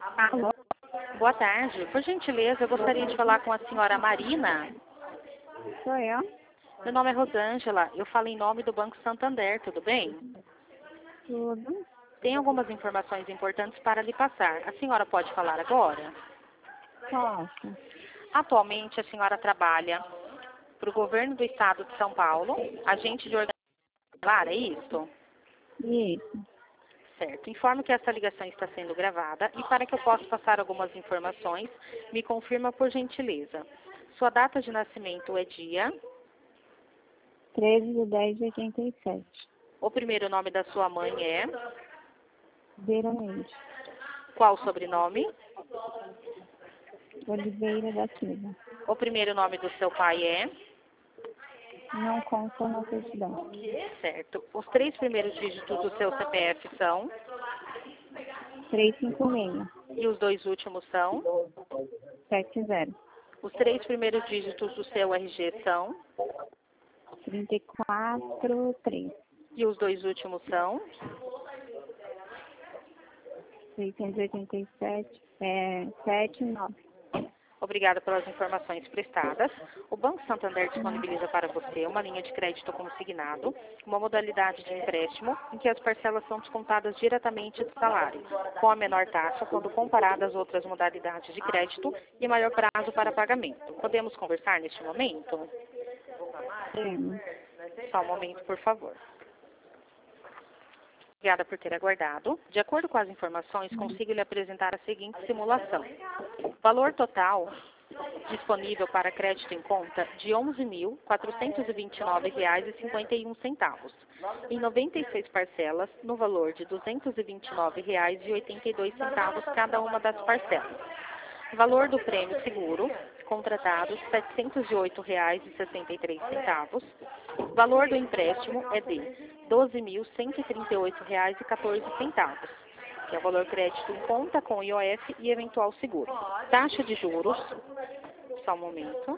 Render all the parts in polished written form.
Alô? Boa tarde. Por gentileza, eu gostaria de falar com a senhora Marina. Sou eu? Meu nome é Rosângela. Eu falo em nome do Banco Santander, tudo bem? Tudo? Tem algumas informações importantes para lhe passar. A senhora pode falar agora? Posso? Atualmente, a senhora trabalha para o governo do estado de São Paulo, agente de organização, é isso? Isso. Certo. Informo que essa ligação está sendo gravada e para que eu possa passar algumas informações, me confirma por gentileza. Sua data de nascimento é dia, 13/10/87. o primeiro nome da sua mãe é, Veramente. qual o sobrenome? Oliveira da Silva. O primeiro nome do seu pai é, Não consta na certidão. certo. Os três primeiros dígitos do seu CPF são, 356. e os dois últimos são, 70. os três primeiros dígitos do seu RG são, 343. e os dois últimos são, 687. 79. Obrigada pelas informações prestadas. O Banco Santander disponibiliza para você uma linha de crédito consignado, uma modalidade de empréstimo em que as parcelas são descontadas diretamente do salário, com a menor taxa quando comparada às outras modalidades de crédito e maior prazo para pagamento. Podemos conversar neste momento? Temos. Só um momento, por favor. Obrigada por ter aguardado. De acordo com as informações, consigo lhe apresentar a seguinte simulação. Valor total disponível para crédito em conta de R$ 11.429,51, em 96 parcelas, no valor de R$ 229,82 cada uma das parcelas. Valor do prêmio seguro contratado, R$ 708,63. Valor do empréstimo é de R$ 12.138,14, que é o valor crédito em conta com IOF e eventual seguro. Taxa de juros, só um momento.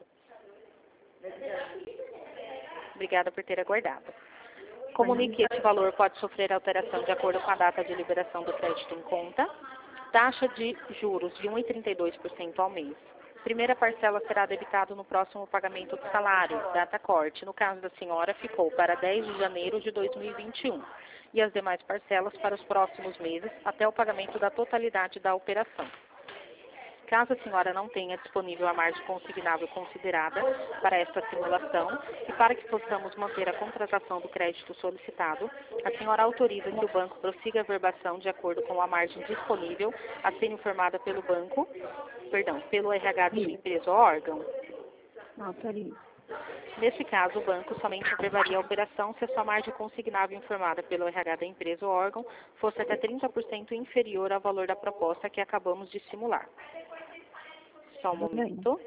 Obrigada por ter aguardado. Comunique que esse valor pode sofrer alteração de acordo com a data de liberação do crédito em conta. Taxa de juros de 1,32% ao mês. Primeira parcela será debitada no próximo pagamento do salário, data corte. No caso da senhora, ficou para 10 de janeiro de 2021. E as demais parcelas para os próximos meses, até o pagamento da totalidade da operação. Caso a senhora não tenha disponível a margem consignável considerada para esta simulação e para que possamos manter a contratação do crédito solicitado, a senhora autoriza que o banco prossiga a verbação de acordo com a margem disponível a ser informada pelo pelo RH de sua empresa ou órgão? Autorizo. Nesse caso, o banco somente averbaria a operação se a sua margem consignável informada pelo RH da empresa ou órgão fosse até 30% inferior ao valor da proposta que acabamos de simular. Só um momento.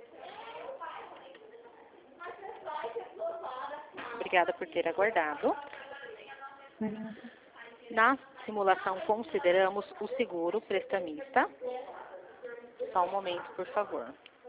Obrigada por ter aguardado. Na simulação, consideramos o seguro prestamista. Só um momento, por favor.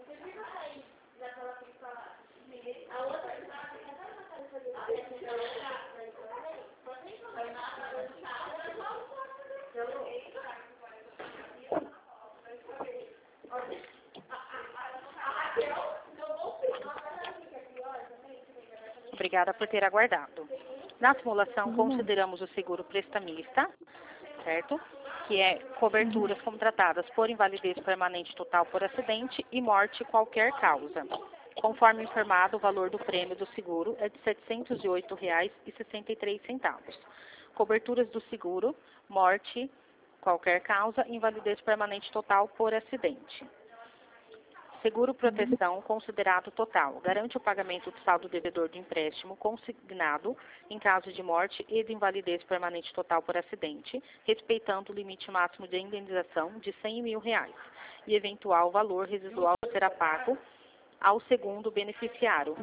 Obrigada por ter aguardado. Na simulação, consideramos o seguro prestamista, certo? Que é coberturas contratadas por invalidez permanente total por acidente e morte qualquer causa. Conforme informado, o valor do prêmio do seguro é de R$ 708,63. Coberturas do seguro, morte qualquer causa, invalidez permanente total por acidente. Seguro proteção considerado total. Garante o pagamento do saldo devedor do empréstimo consignado em caso de morte e de invalidez permanente total por acidente, respeitando o limite máximo de indenização de R$ 100 mil e eventual valor residual será pago ao segundo beneficiário.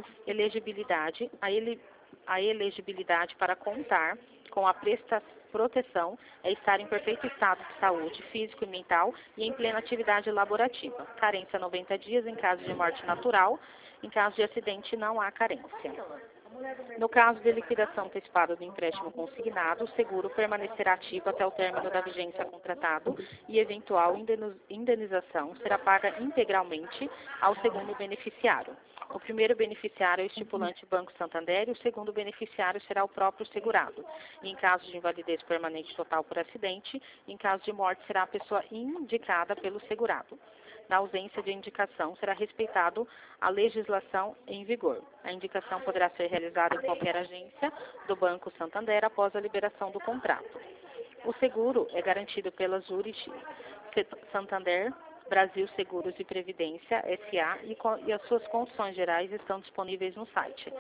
A elegibilidade para contar com a proteção é estar em perfeito estado de saúde físico e mental e em plena atividade laborativa. Carência 90 dias em caso de morte natural. Em caso de acidente, não há carência. No caso de liquidação antecipada do empréstimo consignado, o seguro permanecerá ativo até o término da vigência contratado e eventual indenização será paga integralmente ao segundo beneficiário. O primeiro beneficiário é o estipulante Banco Santander e o segundo beneficiário será o próprio segurado. E em caso de invalidez permanente total por acidente, em caso de morte será a pessoa indicada pelo segurado. Na ausência de indicação, será respeitado a legislação em vigor. A indicação poderá ser realizada em qualquer agência do Banco Santander após a liberação do contrato. O seguro é garantido pela Zurich Santander Brasil Seguros e Previdência S.A. e as suas condições gerais estão disponíveis no site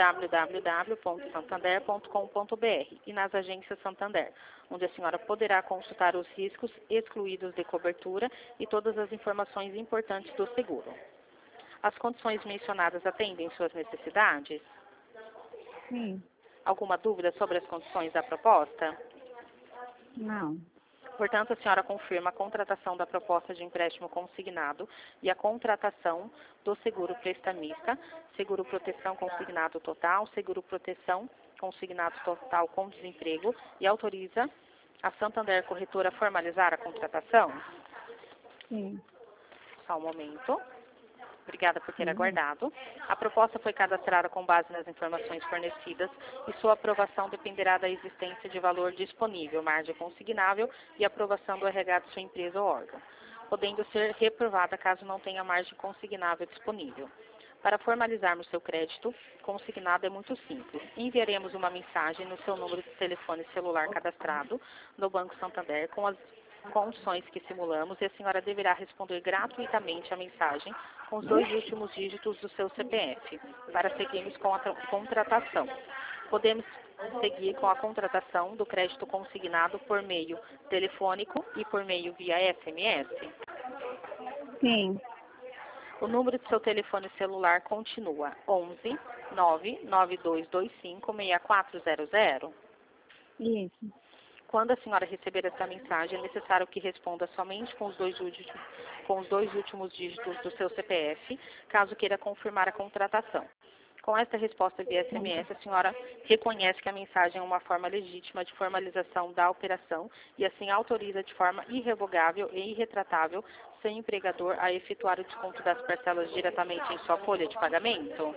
www.santander.com.br e nas agências Santander, onde a senhora poderá consultar os riscos excluídos de cobertura e todas as informações importantes do seguro. As condições mencionadas atendem suas necessidades? Sim. Alguma dúvida sobre as condições da proposta? Não. Portanto, a senhora confirma a contratação da proposta de empréstimo consignado e a contratação do seguro prestamista, seguro proteção consignado total, seguro proteção consignado total com desemprego e autoriza a Santander Corretora a formalizar a contratação? Sim. Só um momento. Obrigada por ter aguardado. A proposta foi cadastrada com base nas informações fornecidas e sua aprovação dependerá da existência de valor disponível, margem consignável e aprovação do RH de sua empresa ou órgão, podendo ser reprovada caso não tenha margem consignável disponível. Para formalizarmos seu crédito consignado é muito simples. Enviaremos uma mensagem no seu número de telefone celular cadastrado no Banco Santander com as condições que simulamos e a senhora deverá responder gratuitamente a mensagem com os 2 últimos dígitos do seu CPF para seguirmos com a contratação. Podemos seguir com a contratação do crédito consignado por meio telefônico e por meio via SMS? Sim. O número de seu telefone celular continua 11 99225 6400. Isso. Quando a senhora receber essa mensagem, é necessário que responda somente com os dois últimos dígitos do seu CPF, caso queira confirmar a contratação. Com esta resposta via SMS, a senhora reconhece que a mensagem é uma forma legítima de formalização da operação e assim autoriza de forma irrevogável e irretratável seu empregador a efetuar o desconto das parcelas diretamente em sua folha de pagamento?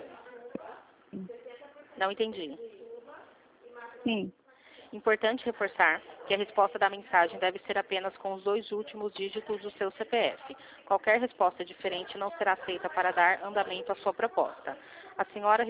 Não entendi. Sim. Importante reforçar que a resposta da mensagem deve ser apenas com os 2 últimos dígitos do seu CPF. Qualquer resposta diferente não será aceita para dar andamento à sua proposta. A senhora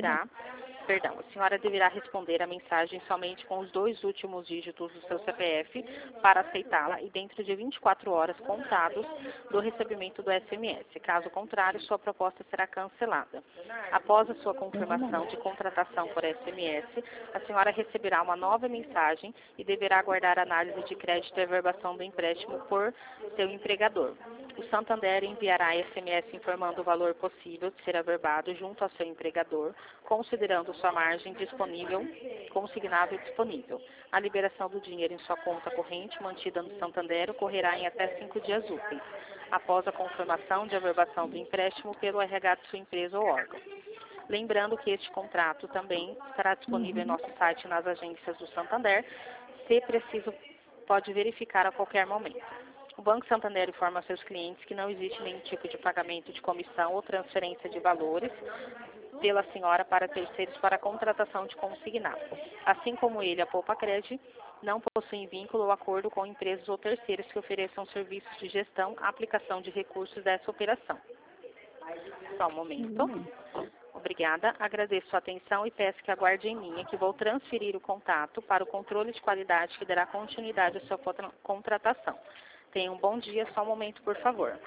deverá responder a mensagem somente com os 2 últimos dígitos do seu CPF para aceitá-la e dentro de 24 horas contados do recebimento do SMS. Caso contrário, sua proposta será cancelada. Após a sua confirmação de contratação por SMS, a senhora receberá uma nova mensagem e deverá aguardar a análise de crédito e averbação do empréstimo por seu empregador. O Santander enviará SMS informando o valor possível de ser averbado junto ao seu empregador, considerando sua margem disponível, consignável disponível. A liberação do dinheiro em sua conta corrente, mantida no Santander, ocorrerá em até 5 dias úteis, após a confirmação de averbação do empréstimo pelo RH de sua empresa ou órgão. Lembrando que este contrato também estará disponível em nosso site e nas agências do Santander. Se preciso, pode verificar a qualquer momento. O Banco Santander informa aos seus clientes que não existe nenhum tipo de pagamento de comissão ou transferência de valores pela senhora para terceiros para a contratação de consignado. Assim como ele, a Poupa Cred não possui vínculo ou acordo com empresas ou terceiros que ofereçam serviços de gestão, aplicação de recursos dessa operação. Só um momento. Obrigada, agradeço sua atenção e peço que aguarde em linha que vou transferir o contato para o controle de qualidade que dará continuidade à sua contratação. Tenha um bom dia, só um momento, por favor.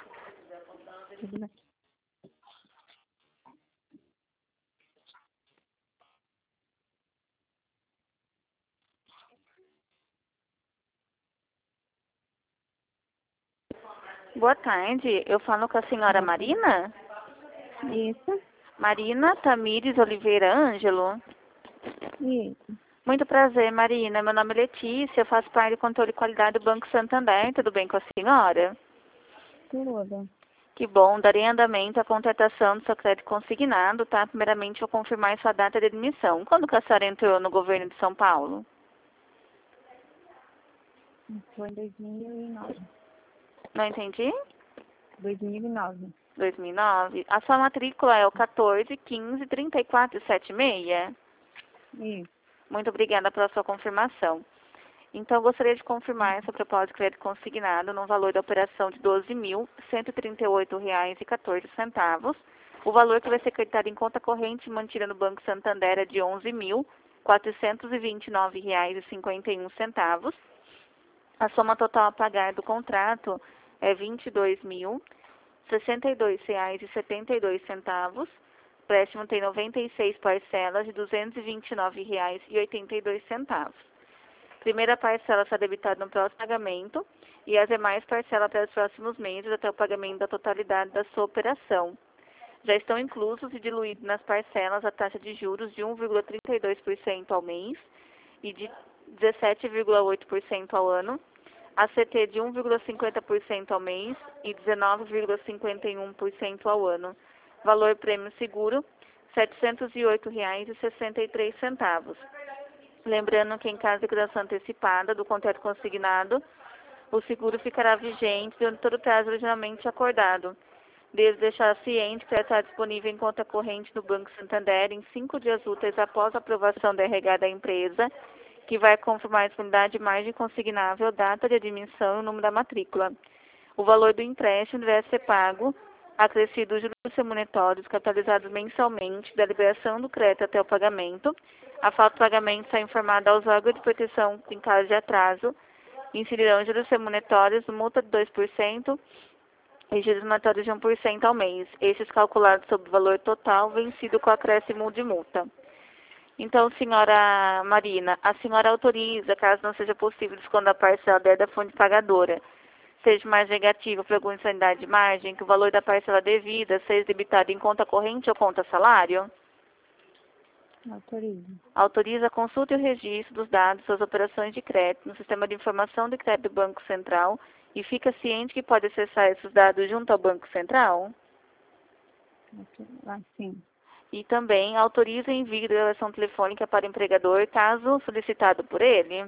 Boa tarde, eu falo com a senhora Marina? Isso. Marina Tamires Oliveira Ângelo? Isso. Muito prazer, Marina. Meu nome é Letícia, eu faço parte do controle de qualidade do Banco Santander. Tudo bem com a senhora? Tudo. Que bom, darei andamento à contratação do seu crédito consignado, tá? Primeiramente, vou confirmar sua data de admissão. Quando que a senhora entrou no governo de São Paulo? Foi em 2009. Não entendi? 2009. 2009. A sua matrícula é o 14 15 34 76? Isso. Muito obrigada pela sua confirmação. Então, gostaria de confirmar essa proposta de crédito consignado no valor da operação de R$ 12.138,14. O valor que vai ser creditado em conta corrente mantida no Banco Santander é de R$ 11.429,51. A soma total a pagar do contrato é R$ 22.062,72. O empréstimo tem 96 parcelas de R$ 229,82. Primeira parcela será debitada no próximo pagamento e as demais parcelas para os próximos meses até o pagamento da totalidade da sua operação. Já estão inclusos e diluídos nas parcelas a taxa de juros de 1,32% ao mês e de 17,8% ao ano, a CT de 1,50% ao mês e 19,51% ao ano. Valor prêmio seguro, R$ 708,63. Lembrando que em caso de liquidação antecipada do contrato consignado, o seguro ficará vigente durante todo o prazo originalmente acordado. Devo deixar ciente que estará disponível em conta corrente no Banco Santander em 5 dias úteis após a aprovação da RH da empresa, que vai confirmar a disponibilidade de margem consignável, data de admissão e o número da matrícula. O valor do empréstimo deve ser pago, acrescido os juros remuneratórios capitalizados mensalmente da liberação do crédito até o pagamento. A falta de pagamento será informada aos órgãos de proteção em caso de atraso. Incidirão juros remuneratórios, multa de 2% e juros remuneratórios de 1% ao mês. Estes calculados sobre o valor total vencido com acréscimo de multa. Então, senhora Marina, a senhora autoriza, caso não seja possível descontar a parcela da fonte pagadora, seja mais negativa por alguma insanidade de margem, que o valor da parcela devida seja debitado em conta corrente ou conta salário? Autorizo. Autoriza a consulta e o registro dos dados das operações de crédito no Sistema de Informação de Crédito do Banco Central e fica ciente que pode acessar esses dados junto ao Banco Central? Sim. E também autoriza o envio de gravação telefônica para o empregador, caso solicitado por ele?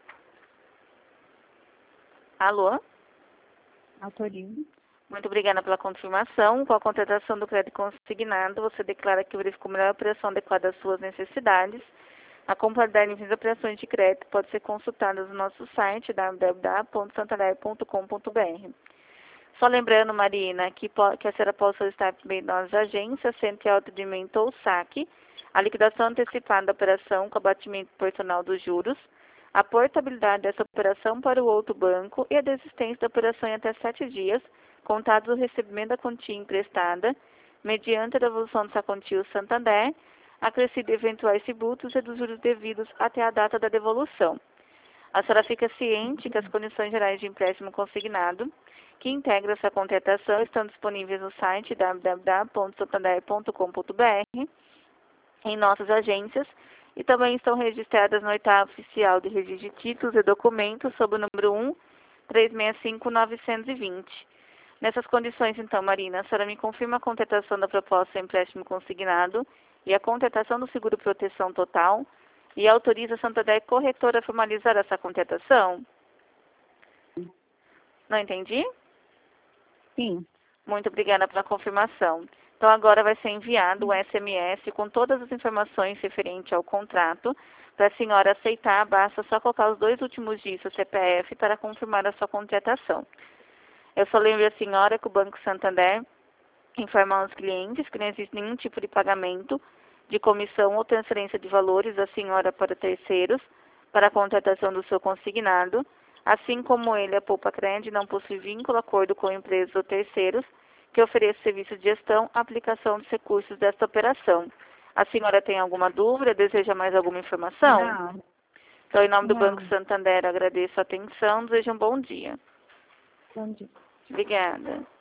Alô? Autorizo. Muito obrigada pela confirmação. Com a contratação do crédito consignado, você declara que verificou melhor a operação adequada às suas necessidades. A completar das operações de crédito pode ser consultada no nosso site www.santander.com.br. Só lembrando, Marina, que a senhora pode solicitar por meio das agências, Centro Alto de Mento ou SAC, a liquidação antecipada da operação com abatimento proporcional dos juros, a portabilidade dessa operação para o outro banco e a desistência da operação em até 7 dias, contados do recebimento da quantia emprestada, mediante a devolução dessa quantia ao Santander, acrescido eventuais tributos e dos juros devidos até a data da devolução. A senhora fica ciente que as condições gerais de empréstimo consignado, que integram essa contratação, estão disponíveis no site www.santander.com.br, em nossas agências, e também estão registradas no oitavo oficial de registro de títulos e documentos sob o número 1-365-920. Nessas condições, então, Marina, a senhora me confirma a contratação da proposta de empréstimo consignado e a contratação do seguro proteção total e autoriza a Santander Corretora a formalizar essa contratação? Não entendi? Sim. Muito obrigada pela confirmação. Então, agora vai ser enviado um SMS com todas as informações referentes ao contrato. Para a senhora aceitar, basta só colocar os 2 últimos dígitos do CPF para confirmar a sua contratação. Eu só lembro a senhora que o Banco Santander informa aos clientes que não existe nenhum tipo de pagamento de comissão ou transferência de valores da senhora para terceiros para a contratação do seu consignado, assim como ele, a Poupa Cred, não possui vínculo, acordo com empresas ou terceiros que ofereçam serviço de gestão, aplicação dos recursos desta operação. A senhora tem alguma dúvida? Deseja mais alguma informação? Não. Então, em nome do Não. Banco Santander, agradeço a atenção. Desejo um bom dia. Bom dia. Obrigada.